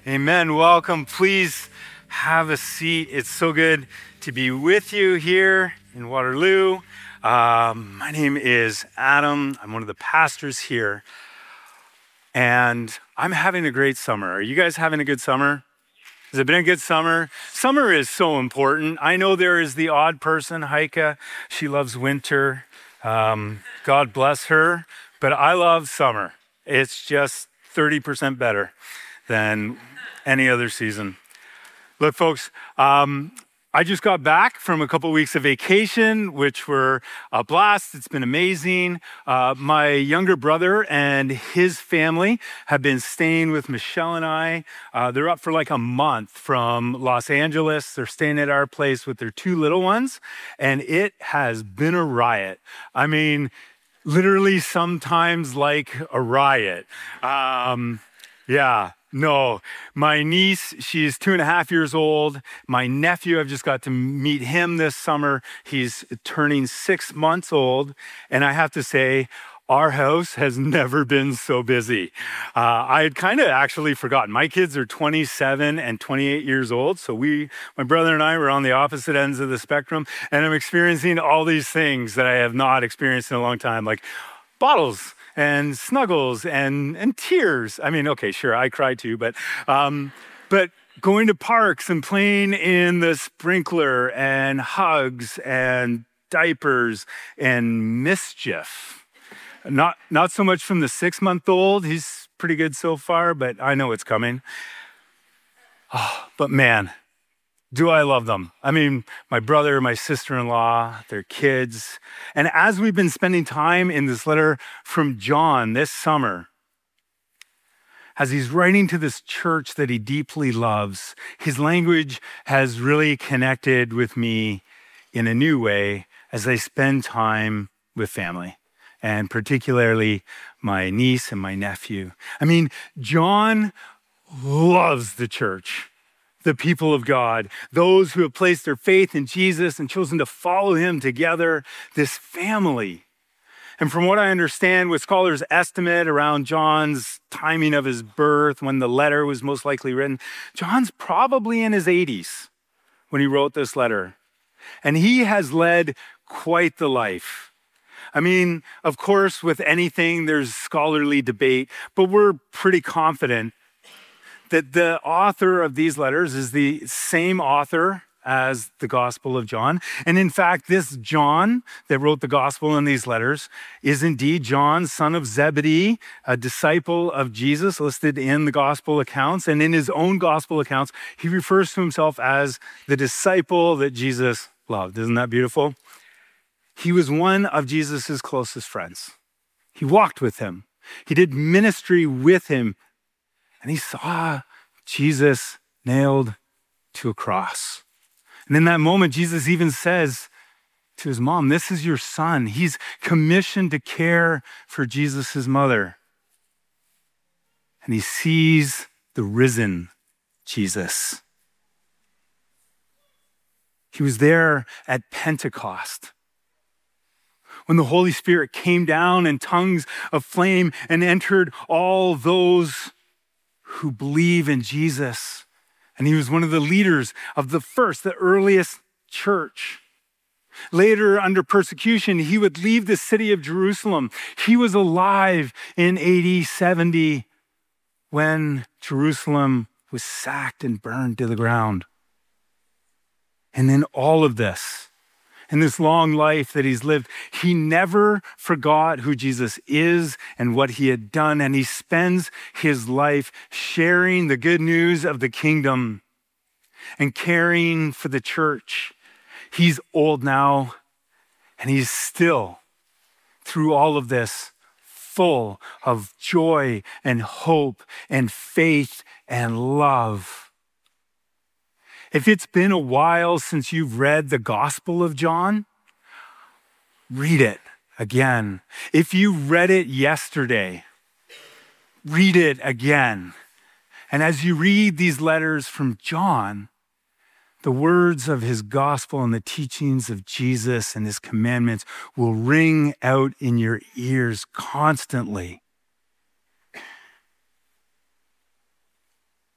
Amen. Welcome. Please have a seat. It's so good to be with you here in Waterloo. My name is Adam. I'm one of the pastors here, and I'm having a great summer. Are you guys having a good summer? Has it been a good summer? Summer is so important. I know there is the odd person, Heike. She loves winter. God bless her. But I love summer. It's just 30% better than any other season. Look, folks, I just got back from a couple weeks of vacation, which were a blast. It's been amazing. My younger brother and his family have been staying with Michelle and I. They're up for like a month from Los Angeles. They're staying at our place with their two little ones, and it has been a riot. I mean, literally sometimes like a riot. No, my niece, she's 2.5 years old. My nephew, I've just got to meet him this summer. He's turning 6 months old. And I have to say, our house has never been so busy. I had kind of actually forgotten. My kids are 27 and 28 years old. So my brother and I were on the opposite ends of the spectrum. And I'm experiencing all these things that I have not experienced in a long time, like bottles and snuggles and tears. I mean, okay, sure, I cry too, but going to parks and playing in the sprinkler and hugs and diapers and mischief. Not so much from the 6-month-old. He's pretty good so far, but I know it's coming. But man, do I love them. I mean, my brother, my sister-in-law, their kids. And as we've been spending time in this letter from John this summer, as he's writing to this church that he deeply loves, his language has really connected with me in a new way as I spend time with family, and particularly my niece and my nephew. I mean, John loves the church, the people of God, those who have placed their faith in Jesus and chosen to follow him together, this family. And from what I understand, with scholars' estimate around John's timing of his birth, when the letter was most likely written, John's probably in his 80s when he wrote this letter. And he has led quite the life. I mean, of course, with anything, there's scholarly debate, but we're pretty confident that the author of these letters is the same author as the Gospel of John. And in fact, this John that wrote the Gospel in these letters is indeed John, son of Zebedee, a disciple of Jesus listed in the Gospel accounts. And in his own Gospel accounts, he refers to himself as the disciple that Jesus loved. Isn't that beautiful? He was one of Jesus's closest friends. He walked with him. He did ministry with him. And he saw Jesus nailed to a cross. And in that moment, Jesus even says to his mom, "This is your son." He's commissioned to care for Jesus' mother. And he sees the risen Jesus. He was there at Pentecost, when the Holy Spirit came down in tongues of flame and entered all those who believe in Jesus. And he was one of the leaders of the earliest church. Later, under persecution, he would leave the city of Jerusalem. He was alive in AD 70 when Jerusalem was sacked and burned to the ground. And in all of this, in this long life that he's lived, he never forgot who Jesus is and what he had done. And he spends his life sharing the good news of the kingdom and caring for the church. He's old now, and he's still, through all of this, full of joy and hope and faith and love. If it's been a while since you've read the Gospel of John, read it again. If you read it yesterday, read it again. And as you read these letters from John, the words of his gospel and the teachings of Jesus and his commandments will ring out in your ears constantly.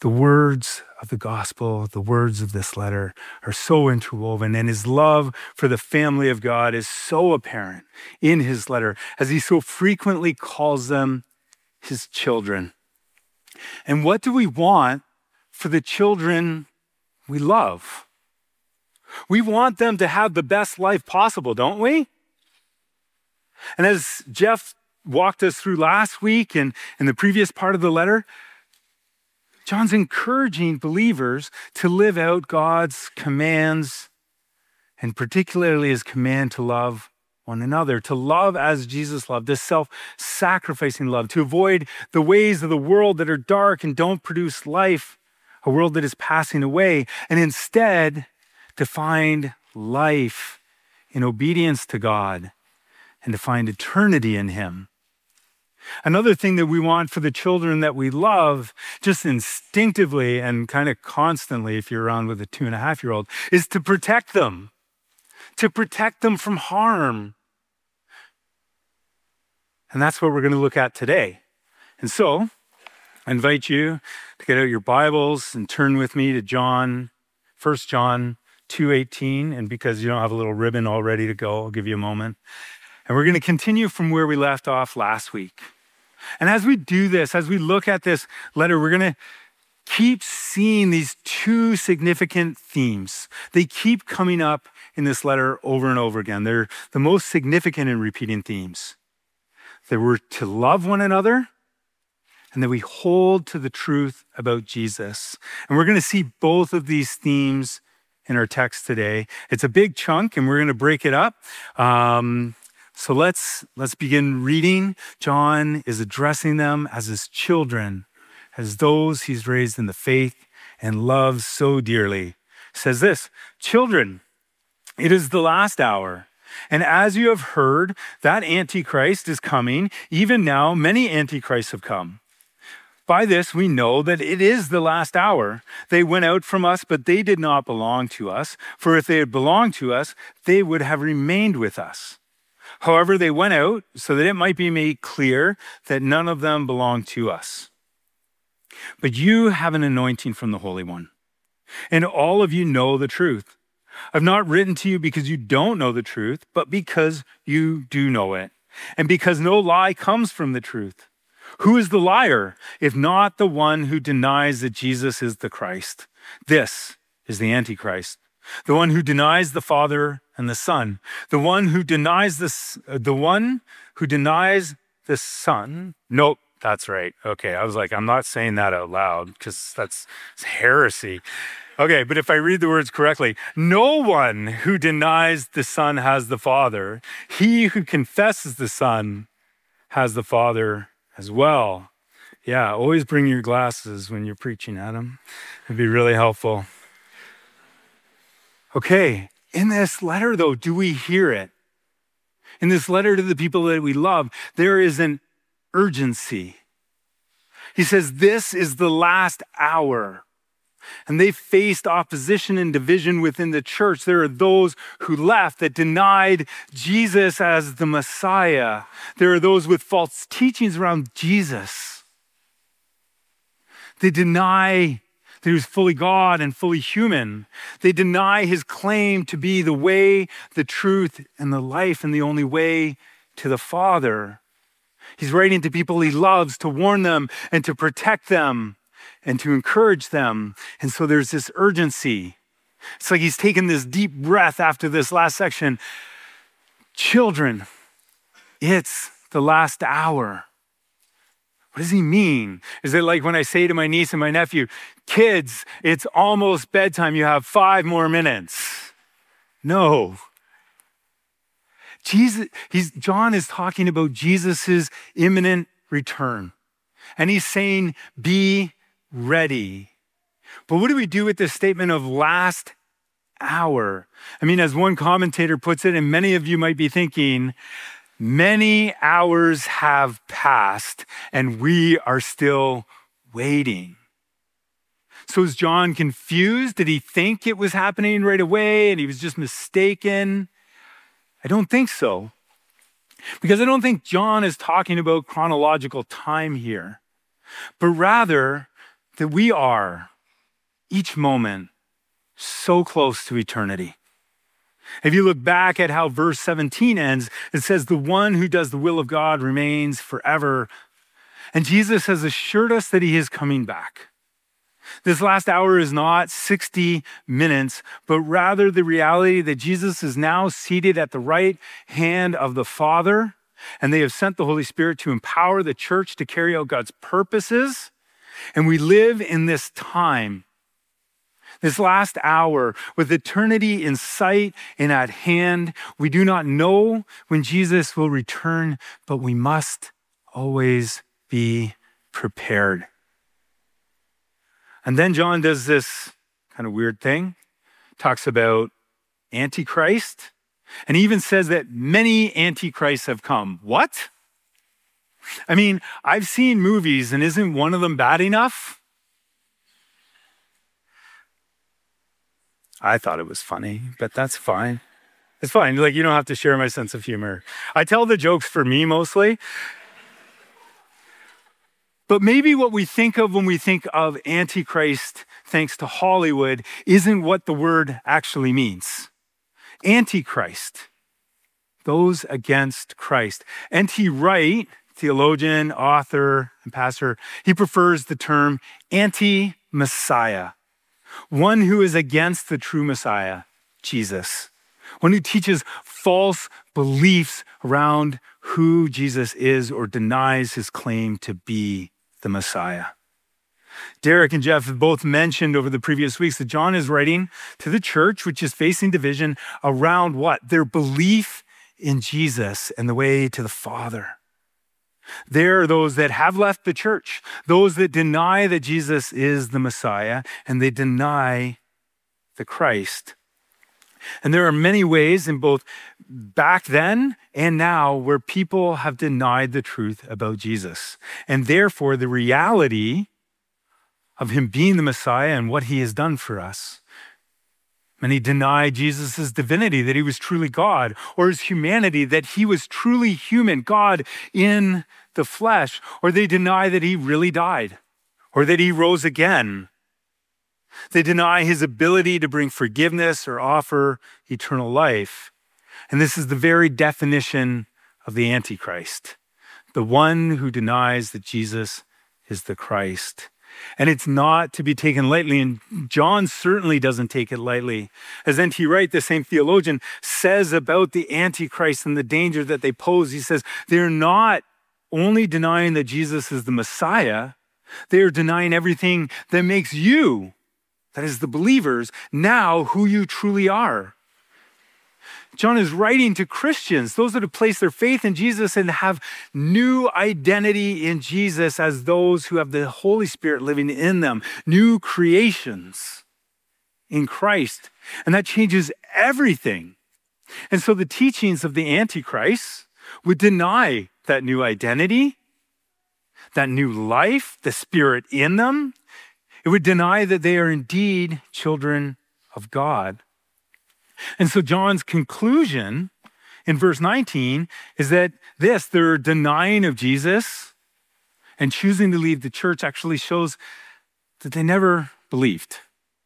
The words of the gospel, the words of this letter are so interwoven, and his love for the family of God is so apparent in his letter as he so frequently calls them his children. And what do we want for the children we love? We want them to have the best life possible, don't we? And as Jeff walked us through last week and in the previous part of the letter, John's encouraging believers to live out God's commands, and particularly his command to love one another, to love as Jesus loved, this self-sacrificing love, to avoid the ways of the world that are dark and don't produce life, a world that is passing away, and instead to find life in obedience to God and to find eternity in him. Another thing that we want for the children that we love, just instinctively and kind of constantly, if you're around with a 2.5-year-old, is to protect them from harm. And that's what we're going to look at today. And so I invite you to get out your Bibles and turn with me to 1 John 2:18. And because you don't have a little ribbon all ready to go, I'll give you a moment. And we're going to continue from where we left off last week. And as we do this, as we look at this letter, we're going to keep seeing these two significant themes. They keep coming up in this letter over and over again. They're the most significant and repeating themes. That we're to love one another and that we hold to the truth about Jesus. And we're going to see both of these themes in our text today. It's a big chunk and we're going to break it up. So let's begin reading. John is addressing them as his children, as those he's raised in the faith and loves so dearly. He says this, "Children, it is the last hour. And as you have heard that Antichrist is coming, even now many Antichrists have come. By this we know that it is the last hour. They went out from us, but they did not belong to us. For if they had belonged to us, they would have remained with us. However, they went out so that it might be made clear that none of them belonged to us. But you have an anointing from the Holy One, and all of you know the truth. I've not written to you because you don't know the truth, but because you do know it, and because no lie comes from the truth. Who is the liar, if not the one who denies that Jesus is the Christ? This is the Antichrist, the one who denies the Father and the Son, the one who denies the Son. Nope, that's right. Okay, I was like, I'm not saying that out loud because that's heresy. Okay, but if I read the words correctly, no one who denies the Son has the Father. He who confesses the Son has the Father as well. Yeah, always bring your glasses when you're preaching, Adam. It'd be really helpful. Okay, in this letter, though, do we hear it? In this letter to the people that we love, there is an urgency. He says, this is the last hour. And they faced opposition and division within the church. There are those who left that denied Jesus as the Messiah. There are those with false teachings around Jesus. They deny that he was fully God and fully human. They deny his claim to be the way, the truth, and the life, and the only way to the Father. He's writing to people he loves to warn them and to protect them and to encourage them. And so there's this urgency. It's like he's taken this deep breath after this last section. Children, it's the last hour. What does he mean? Is it like when I say to my niece and my nephew, kids, it's almost bedtime, you have 5 more minutes? No. John is talking about Jesus's imminent return. And he's saying, be ready. But what do we do with this statement of last hour? I mean, as one commentator puts it, and many of you might be thinking, many hours have passed and we are still waiting. So is John confused? Did he think it was happening right away and he was just mistaken? I don't think so. Because I don't think John is talking about chronological time here, but rather that we are, each moment, so close to eternity. If you look back at how verse 17 ends, it says, the one who does the will of God remains forever. And Jesus has assured us that he is coming back. This last hour is not 60 minutes, but rather the reality that Jesus is now seated at the right hand of the Father, and they have sent the Holy Spirit to empower the church to carry out God's purposes. And we live in this time, this last hour, with eternity in sight and at hand. We do not know when Jesus will return, but we must always be prepared. And then John does this kind of weird thing, talks about Antichrist, and even says that many Antichrists have come. What? I mean, I've seen movies, and isn't one of them bad enough? I thought it was funny, but that's fine. It's fine. Like, you don't have to share my sense of humor. I tell the jokes for me mostly. But maybe what we think of when we think of Antichrist, thanks to Hollywood, isn't what the word actually means. Antichrist, those against Christ. N.T. Wright, theologian, author, and pastor, he prefers the term anti-Messiah, one who is against the true Messiah, Jesus, one who teaches false beliefs around who Jesus is or denies his claim to be the Messiah. Derek and Jeff have both mentioned over the previous weeks that John is writing to the church, which is facing division around what? Their belief in Jesus and the way to the Father. There are those that have left the church, those that deny that Jesus is the Messiah, and they deny the Christ. And there are many ways in both back then and now where people have denied the truth about Jesus. And therefore, the reality of him being the Messiah and what he has done for us. Many deny Jesus' divinity, that he was truly God, or his humanity, that he was truly human, God in the flesh, or they deny that he really died, or that he rose again. They deny his ability to bring forgiveness or offer eternal life. And this is the very definition of the Antichrist, the one who denies that Jesus is the Christ. And it's not to be taken lightly, and John certainly doesn't take it lightly. As N.T. Wright, the same theologian, says about the Antichrist and the danger that they pose, he says, they're not only denying that Jesus is the Messiah, they are denying everything that makes you, that is the believers, now who you truly are. John is writing to Christians, those that have placed their faith in Jesus and have new identity in Jesus as those who have the Holy Spirit living in them, new creations in Christ. And that changes everything. And so the teachings of the Antichrist would deny that new identity, that new life, the Spirit in them. It would deny that they are indeed children of God. And so John's conclusion in verse 19 is that their denying of Jesus and choosing to leave the church actually shows that they never believed.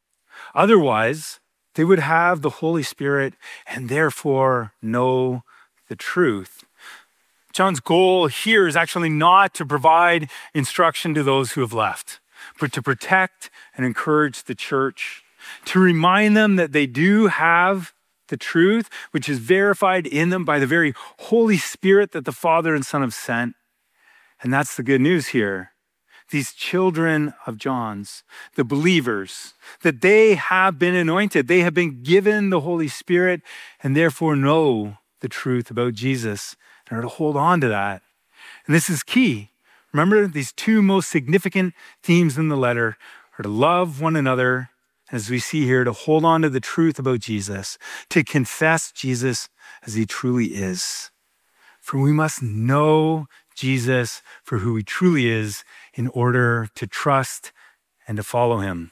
Otherwise, they would have the Holy Spirit and therefore know the truth. John's goal here is actually not to provide instruction to those who have left, but to protect and encourage the church, to remind them that they do have the truth, which is verified in them by the very Holy Spirit that the Father and Son have sent. And that's the good news here. These children of John's, the believers, that they have been anointed, they have been given the Holy Spirit, and therefore know the truth about Jesus and are to hold on to that. And this is key. Remember, these two most significant themes in the letter are to love one another, as we see here, to hold on to the truth about Jesus, to confess Jesus as he truly is. For we must know Jesus for who he truly is in order to trust and to follow him.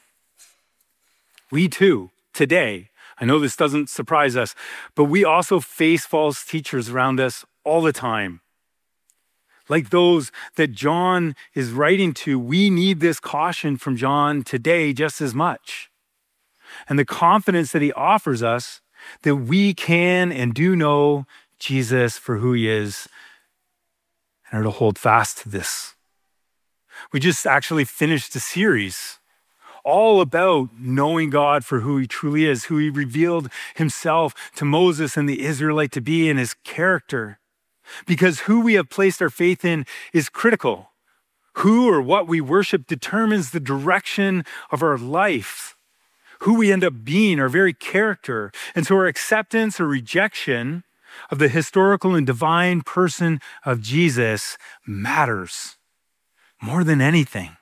We too, today, I know this doesn't surprise us, but we also face false teachers around us all the time. like those that John is writing to, we need this caution from John today just as much. And the confidence that he offers us that we can and do know Jesus for who he is and are to hold fast to this. We just actually finished a series all about knowing God for who he truly is, who he revealed himself to Moses and the Israelite to be, in his character. Because who we have placed our faith in is critical. Who or what we worship determines the direction of our life. Who we end up being, our very character. And so our acceptance or rejection of the historical and divine person of Jesus matters more than anything.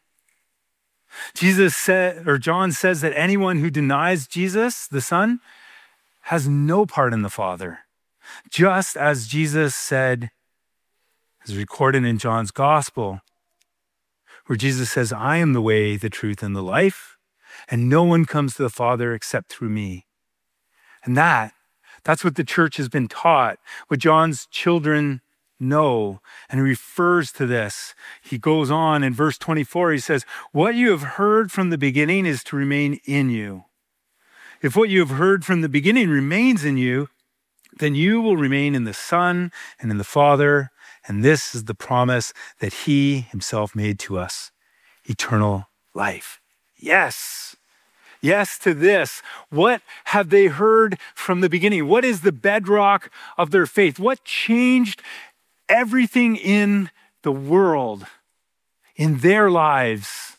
John says that anyone who denies Jesus, the Son, has no part in the Father. Just as Jesus said, as recorded in John's Gospel, where Jesus says, I am the way, the truth, and the life, and no one comes to the Father except through me. And that's what the church has been taught, what John's children know. And he refers to this. He goes on in verse 24, he says, what you have heard from the beginning is to remain in you. If what you have heard from the beginning remains in you, then you will remain in the Son and in the Father. And this is the promise that he himself made to us, eternal life. Yes. Yes to this. What have they heard from the beginning? What is the bedrock of their faith? What changed everything in the world, in their lives?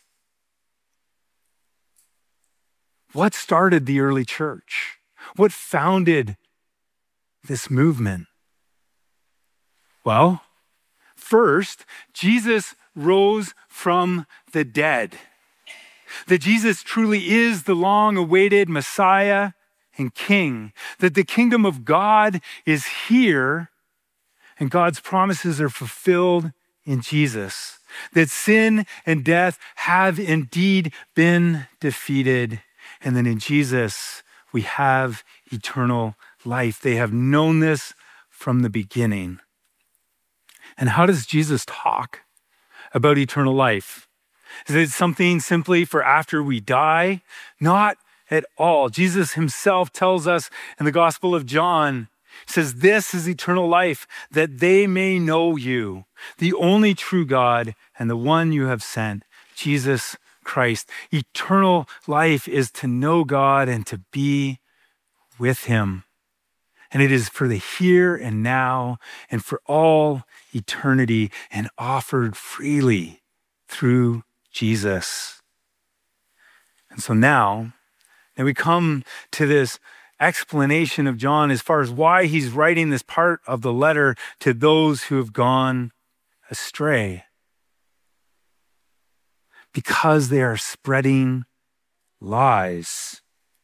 What started the early church? What founded this movement? Well, first, Jesus rose from the dead. That Jesus truly is the long-awaited Messiah and King. That the kingdom of God is here and God's promises are fulfilled in Jesus. That sin and death have indeed been defeated. And then in Jesus, we have eternal life. They have known this from the beginning. And how does Jesus talk about eternal life? Is it something simply for after we die? Not at all. Jesus himself tells us in the Gospel of John, says, this is eternal life, that they may know you, the only true God and the one you have sent, Jesus Christ. Eternal life is to know God and to be with him. And it is for the here and now and for all eternity and offered freely through Jesus. And so now we come to this explanation of John as far as why he's writing this part of the letter to those who have gone astray. Because they are spreading lies.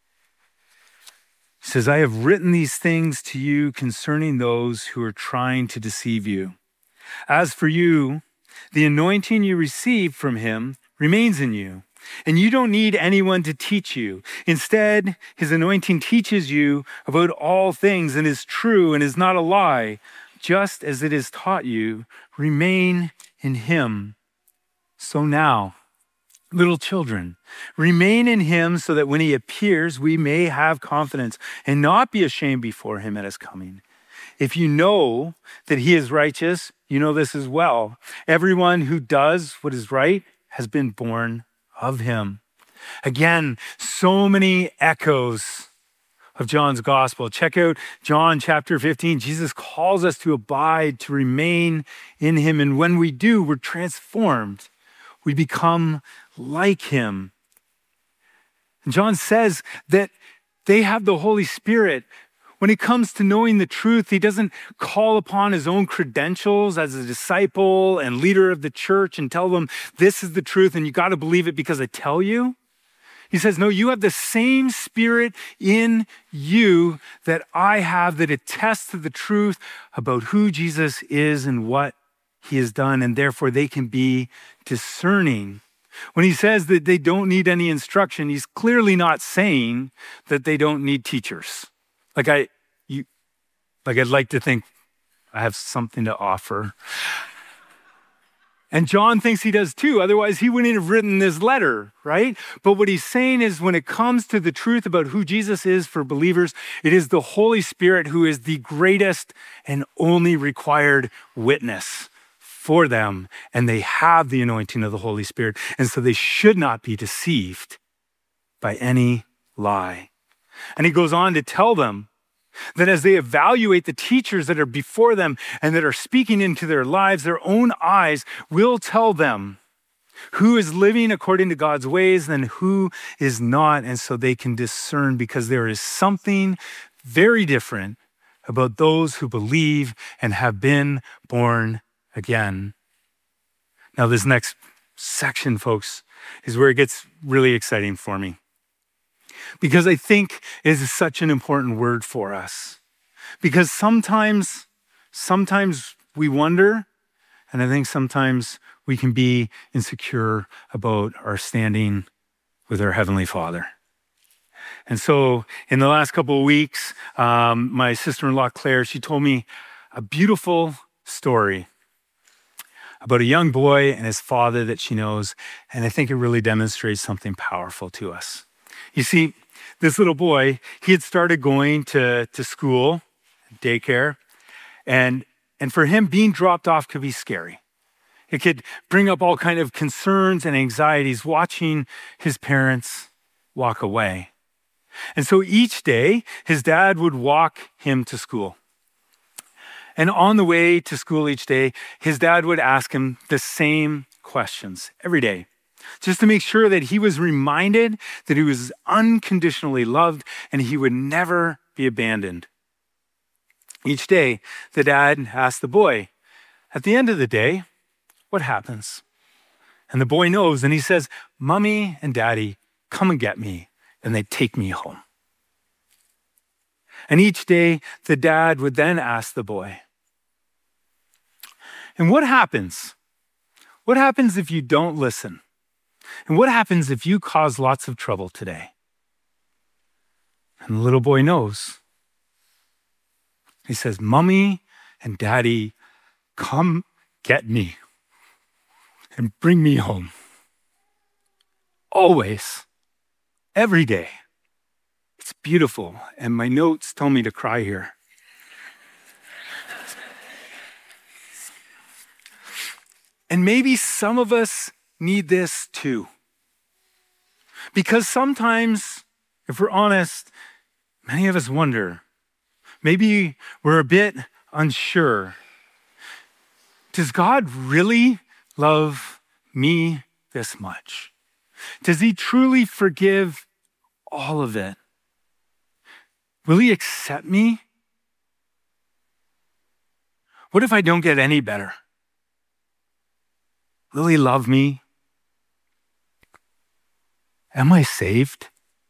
He says, I have written these things to you concerning those who are trying to deceive you. As for you, the anointing you received from him remains in you, and you don't need anyone to teach you. Instead, his anointing teaches you about all things and is true and is not a lie. Just as it is taught you, remain in him. So now, little children, remain in him so that when he appears, we may have confidence and not be ashamed before him at his coming. If you know that he is righteous, you know this as well. Everyone who does what is right has been born of him. Again, so many echoes of John's gospel. Check out John chapter 15. Jesus calls us to abide, to remain in him. And when we do, we're transformed. We become like him. And John says that they have the Holy Spirit. When it comes to knowing the truth, he doesn't call upon his own credentials as a disciple and leader of the church and tell them, this is the truth and you got to believe it because I tell you. He says, no, you have the same Spirit in you that I have that attests to the truth about who Jesus is and what he has done, and therefore they can be discerning. When he says that they don't need any instruction, he's clearly not saying that they don't need teachers. I'd like to think I have something to offer. And John thinks he does too. Otherwise, he wouldn't have written this letter, right? But what he's saying is when it comes to the truth about who Jesus is for believers, it is the Holy Spirit who is the greatest and only required witness for them. And they have the anointing of the Holy Spirit. And so they should not be deceived by any lie. And he goes on to tell them that as they evaluate the teachers that are before them and that are speaking into their lives, their own eyes will tell them who is living according to God's ways and who is not. And so they can discern, because there is something very different about those who believe and have been born again. Now, this next section, folks, is where it gets really exciting for me, because I think it is such an important word for us. Because sometimes we wonder, and I think sometimes we can be insecure about our standing with our Heavenly Father. And so in the last couple of weeks, my sister-in-law, Claire, she told me a beautiful story about a young boy and his father that she knows, and I think it really demonstrates something powerful to us. You see, this little boy, he had started going to school, daycare, and for him, being dropped off could be scary. It could bring up all kind of concerns and anxieties watching his parents walk away. And so each day, his dad would walk him to school. And on the way to school each day, his dad would ask him the same questions every day, just to make sure that he was reminded that he was unconditionally loved and he would never be abandoned. Each day, the dad asked the boy, at the end of the day, what happens? And the boy knows, and he says, Mommy and Daddy, come and get me. And they take me home. And each day, the dad would then ask the boy, and what happens? What happens if you don't listen? And what happens if you cause lots of trouble today? And the little boy knows. He says, Mommy and Daddy, come get me and bring me home. Always. Every day. It's beautiful. And my notes tell me to cry here. And maybe some of us need this too. Because sometimes, if we're honest, many of us wonder, maybe we're a bit unsure. Does God really love me this much? Does he truly forgive all of it? Will he accept me? What if I don't get any better? Will he love me? Am I saved?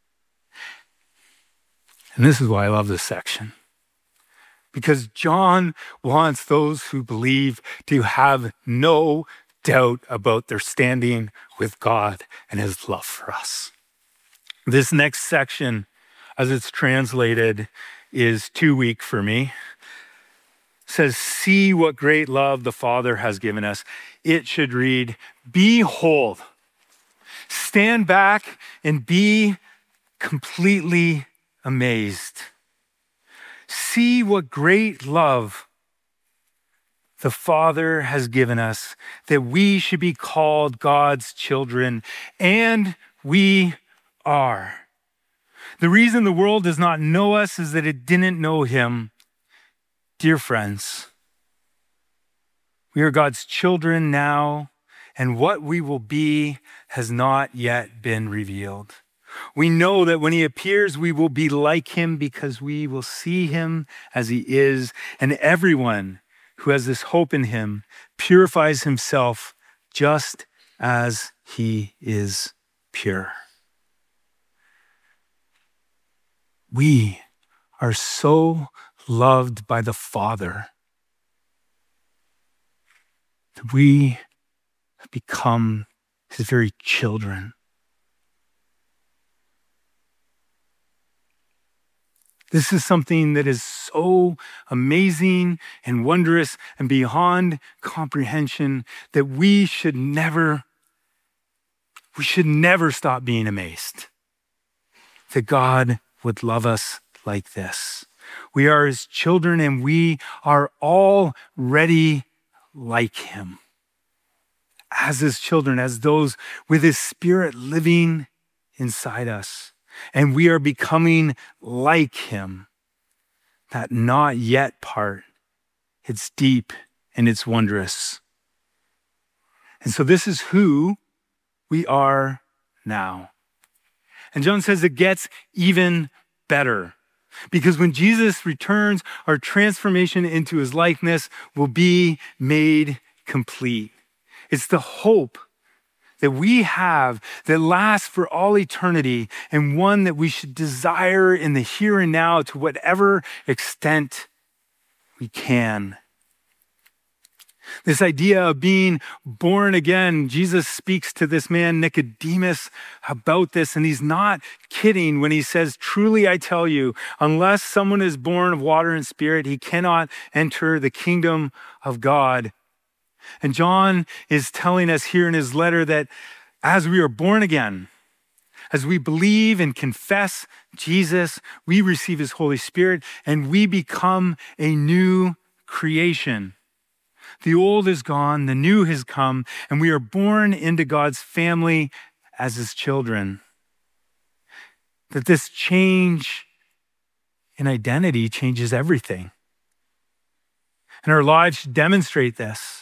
And this is why I love this section. Because John wants those who believe to have no doubt about their standing with God and his love for us. This next section, as it's translated, is too weak for me. It says, see what great love the Father has given us. It should read, behold. Stand back and be completely amazed. See what great love the Father has given us, that we should be called God's children, and we are. The reason the world does not know us is that it didn't know him. Dear friends, we are God's children now, and what we will be has not yet been revealed. We know that when he appears, we will be like him because we will see him as he is, and everyone who has this hope in him purifies himself just as he is pure. We are so loved by the Father that we have become his very children. This is something that is so amazing and wondrous and beyond comprehension that we should never stop being amazed that God would love us like this. We are his children and we are already like him. As his children, as those with his spirit living inside us. And we are becoming like him. That not yet part, it's deep and it's wondrous. And so this is who we are now. And John says it gets even better. Because when Jesus returns, our transformation into his likeness will be made complete. It's the hope that we have that lasts for all eternity and one that we should desire in the here and now to whatever extent we can. This idea of being born again, Jesus speaks to this man, Nicodemus, about this, and he's not kidding when he says, truly I tell you, unless someone is born of water and spirit, he cannot enter the kingdom of God. And John is telling us here in his letter that as we are born again, as we believe and confess Jesus, we receive his Holy Spirit and we become a new creation. The old is gone, the new has come, and we are born into God's family as his children. That this change in identity changes everything. And our lives should demonstrate this.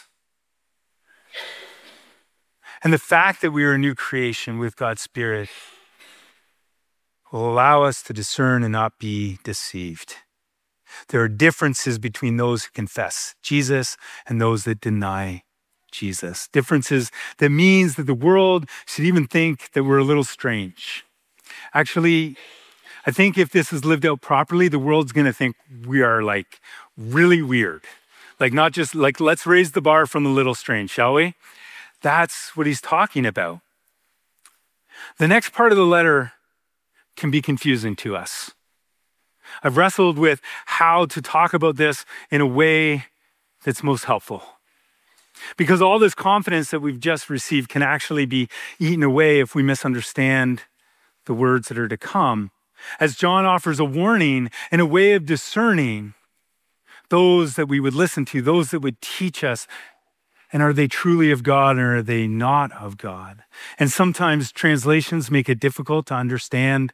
And the fact that we are a new creation with God's Spirit will allow us to discern and not be deceived. There are differences between those who confess Jesus and those that deny Jesus. Differences that means that the world should even think that we're a little strange. Actually, I think if this is lived out properly, the world's going to think we are like really weird. Like not just like, let's raise the bar from a little strange, shall we? That's what he's talking about. The next part of the letter can be confusing to us. I've wrestled with how to talk about this in a way that's most helpful. Because all this confidence that we've just received can actually be eaten away if we misunderstand the words that are to come. As John offers a warning and a way of discerning those that we would listen to, those that would teach us. And are they truly of God or are they not of God? And sometimes translations make it difficult to understand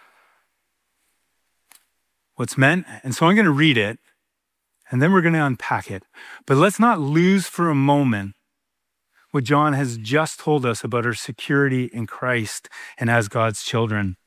what's meant. And so I'm going to read it and then we're going to unpack it. But let's not lose for a moment what John has just told us about our security in Christ and as God's children.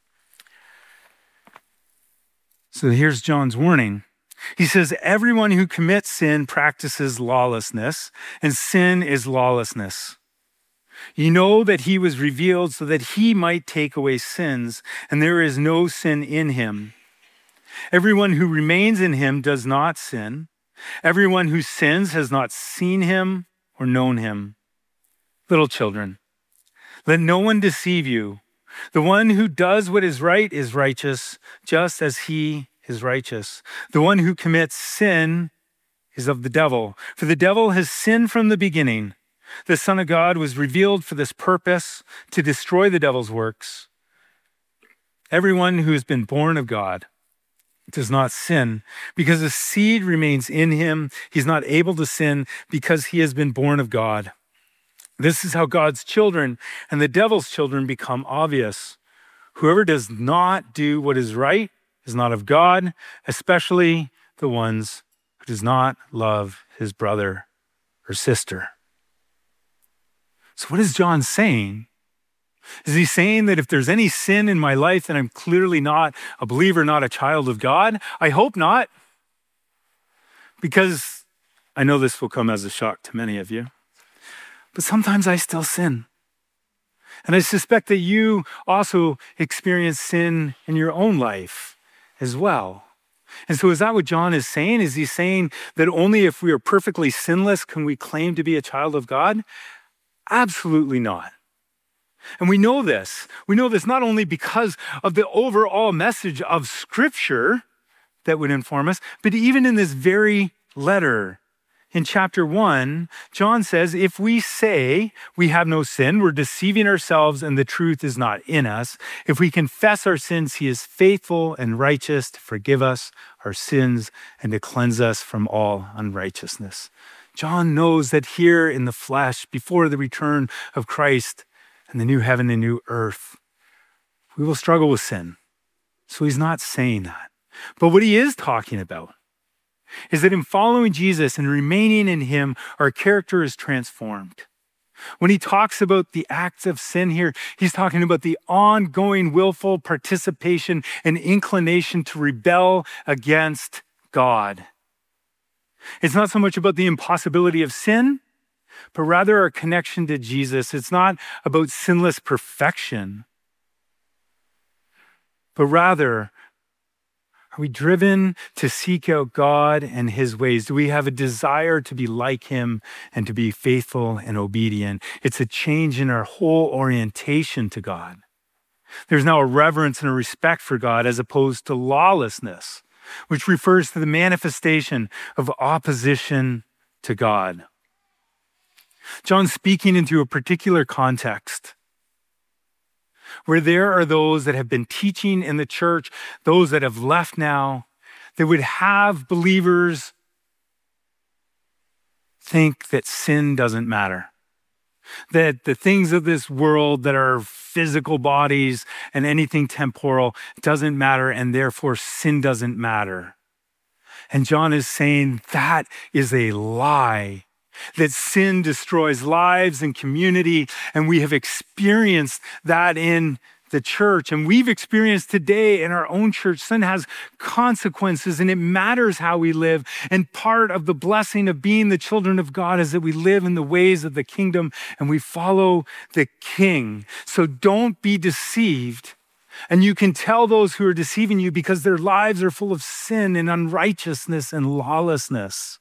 So here's John's warning. He says, everyone who commits sin practices lawlessness, and sin is lawlessness. You know that he was revealed so that he might take away sins, and there is no sin in him. Everyone who remains in him does not sin. Everyone who sins has not seen him or known him. Little children, let no one deceive you. The one who does what is right is righteous, just as he is righteous. The one who commits sin is of the devil, for the devil has sinned from the beginning. The Son of God was revealed for this purpose, to destroy the devil's works. Everyone who has been born of God does not sin, because the seed remains in him. He's not able to sin because he has been born of God. This is how God's children and the devil's children become obvious. Whoever does not do what is right is not of God, especially the ones who does not love his brother or sister. So what is John saying? Is he saying that if there's any sin in my life, then I'm clearly not a believer, not a child of God? I hope not. Because I know this will come as a shock to many of you. But sometimes I still sin. And I suspect that you also experience sin in your own life as well. And so is that what John is saying? Is he saying that only if we are perfectly sinless can we claim to be a child of God? Absolutely not. And we know this. We know this not only because of the overall message of Scripture that would inform us, but even in this very letter. In chapter 1, John says, if we say we have no sin, we're deceiving ourselves and the truth is not in us. If we confess our sins, he is faithful and righteous to forgive us our sins and to cleanse us from all unrighteousness. John knows that here in the flesh, before the return of Christ and the new heaven and new earth, we will struggle with sin. So he's not saying that. But what he is talking about is that in following Jesus and remaining in him, our character is transformed. When he talks about the acts of sin here, he's talking about the ongoing willful participation and inclination to rebel against God. It's not so much about the impossibility of sin, but rather our connection to Jesus. It's not about sinless perfection, but rather, are we driven to seek out God and his ways? Do we have a desire to be like him and to be faithful and obedient? It's a change in our whole orientation to God. There's now a reverence and a respect for God as opposed to lawlessness, which refers to the manifestation of opposition to God. John's speaking into a particular context where there are those that have been teaching in the church, those that have left now, that would have believers think that sin doesn't matter. That the things of this world that are physical bodies and anything temporal doesn't matter, and therefore sin doesn't matter. And John is saying that is a lie. That sin destroys lives and community, and we have experienced that in the church, and we've experienced today in our own church. Sin has consequences, and it matters how we live. And part of the blessing of being the children of God is that we live in the ways of the kingdom and we follow the King. So don't be deceived. And you can tell those who are deceiving you because their lives are full of sin and unrighteousness and lawlessness.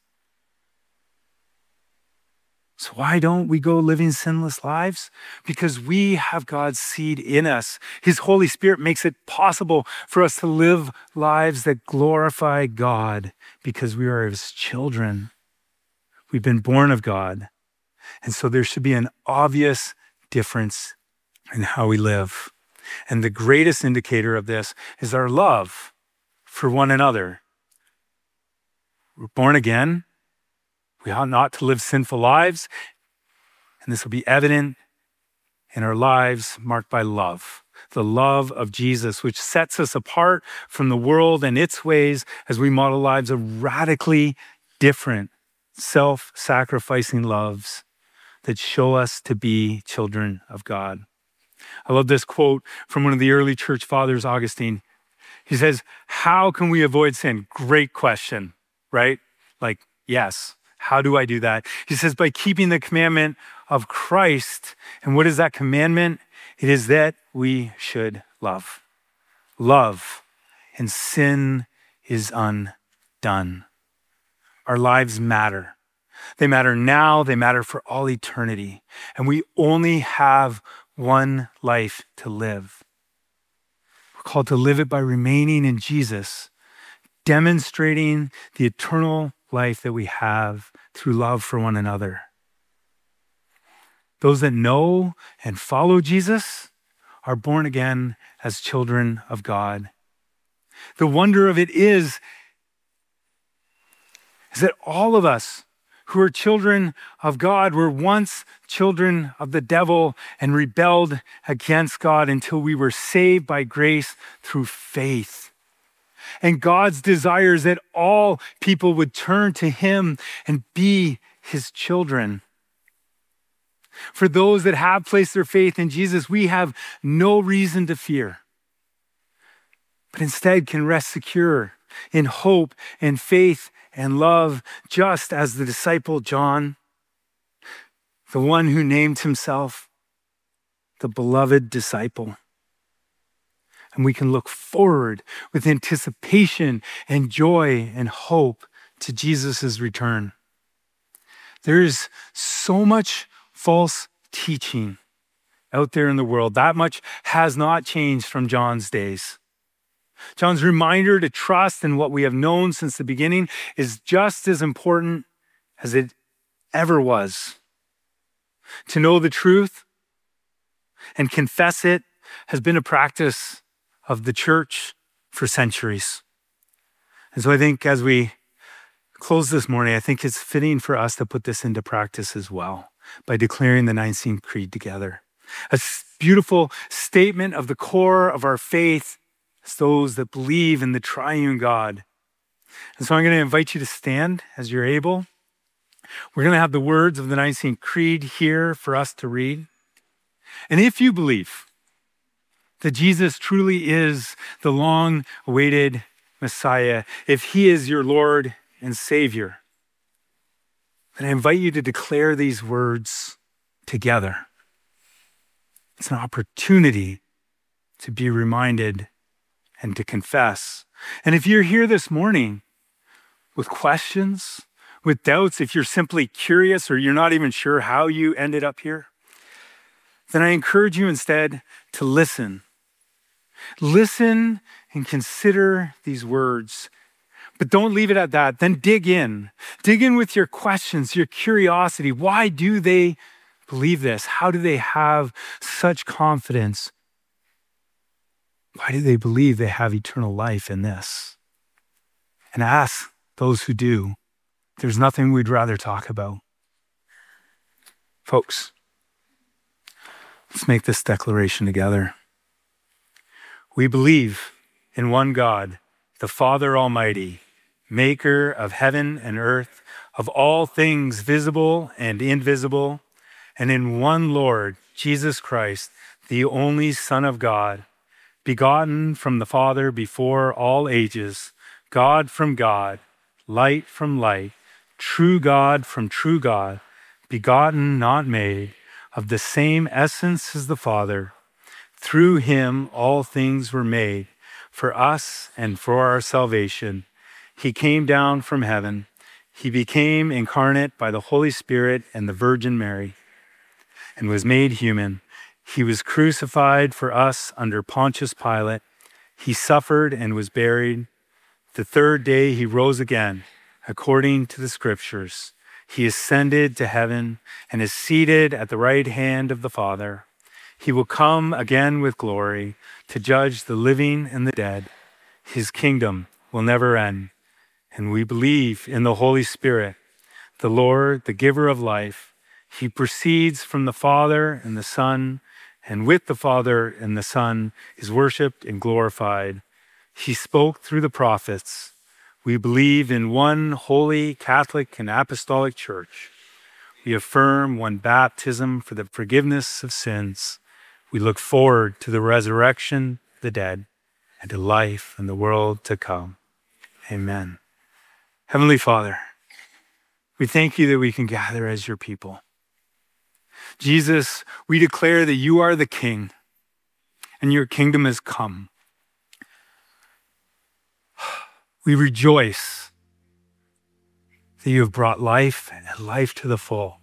So why don't we go living sinless lives? Because we have God's seed in us. His Holy Spirit makes it possible for us to live lives that glorify God because we are his children. We've been born of God. And so there should be an obvious difference in how we live. And the greatest indicator of this is our love for one another. We're born again. We ought not to live sinful lives, and this will be evident in our lives marked by love, the love of Jesus, which sets us apart from the world and its ways as we model lives of radically different, self-sacrificing loves that show us to be children of God. I love this quote from one of the early church fathers, Augustine. He says, how can we avoid sin? Great question, right? Like, yes. How do I do that? He says, by keeping the commandment of Christ. And what is that commandment? It is that we should love. Love, and sin is undone. Our lives matter. They matter now. They matter for all eternity. And we only have one life to live. We're called to live it by remaining in Jesus, demonstrating the eternal life that we have through love for one another. Those that know and follow Jesus are born again as children of God. The wonder of it is that all of us who are children of God were once children of the devil and rebelled against God until we were saved by grace through faith. And God's desire is that all people would turn to him and be his children. For those that have placed their faith in Jesus, we have no reason to fear, but instead can rest secure in hope and faith and love, just as the disciple John, the one who named himself the beloved disciple. And we can look forward with anticipation and joy and hope to Jesus' return. There is so much false teaching out there in the world. That much has not changed from John's days. John's reminder to trust in what we have known since the beginning is just as important as it ever was. To know the truth and confess it has been a practice of the church for centuries. And so I think as we close this morning, I think it's fitting for us to put this into practice as well by declaring the Nicene Creed together. A beautiful statement of the core of our faith as those that believe in the triune God. And so I'm going to invite you to stand as you're able. We're going to have the words of the Nicene Creed here for us to read. And if you believe that Jesus truly is the long-awaited Messiah, if he is your Lord and Savior, then I invite you to declare these words together. It's an opportunity to be reminded and to confess. And if you're here this morning with questions, with doubts, if you're simply curious or you're not even sure how you ended up here, then I encourage you instead to listen. Listen and consider these words. But don't leave it at that. Then dig in. Dig in with your questions, your curiosity. Why do they believe this? How do they have such confidence? Why do they believe they have eternal life in this? And ask those who do. There's nothing we'd rather talk about. Folks, let's make this declaration together. We believe in one God, the Father Almighty, maker of heaven and earth, of all things visible and invisible, and in one Lord, Jesus Christ, the only Son of God, begotten from the Father before all ages, God from God, light from light, true God from true God, begotten, not made, of the same essence as the Father. Through him all things were made, for us and for our salvation. He came down from heaven. He became incarnate by the Holy Spirit and the Virgin Mary, and was made human. He was crucified for us under Pontius Pilate. He suffered and was buried. The third day he rose again, according to the Scriptures. He ascended to heaven and is seated at the right hand of the Father. He will come again with glory to judge the living and the dead. His kingdom will never end. And we believe in the Holy Spirit, the Lord, the giver of life. He proceeds from the Father and the Son, and with the Father and the Son is worshiped and glorified. He spoke through the prophets. We believe in one holy, Catholic, and apostolic church. We affirm one baptism for the forgiveness of sins. We look forward to the resurrection of the dead and to life in the world to come. Amen. Heavenly Father, we thank you that we can gather as your people. Jesus, we declare that you are the King and your kingdom has come. We rejoice that you have brought life and life to the full.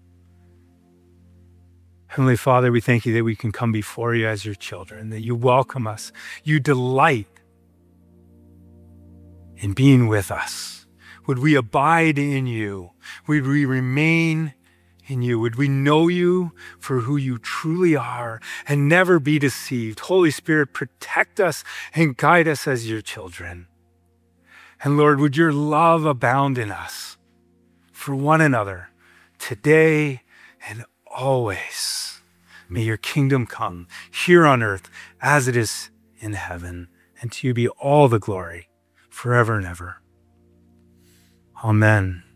Heavenly Father, we thank you that we can come before you as your children, that you welcome us. You delight in being with us. Would we abide in you? Would we remain in you? Would we know you for who you truly are and never be deceived? Holy Spirit, protect us and guide us as your children. And Lord, would your love abound in us for one another today and always. May your kingdom come here on earth as it is in heaven, and to you be all the glory forever and ever. Amen.